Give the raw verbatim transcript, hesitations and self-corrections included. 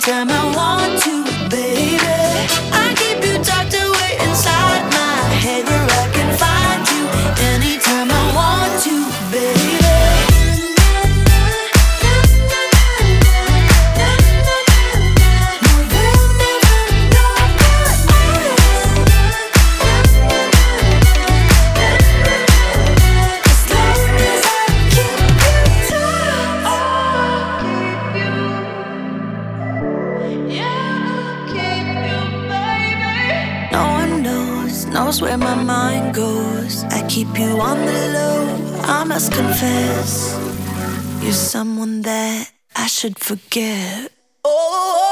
anytime I want to, baby. I keep you tucked away inside my head where I can find you anytime I want to, baby. Knows where my mind goes. I keep you on the low. I must confess, you're someone that I should forget. Oh.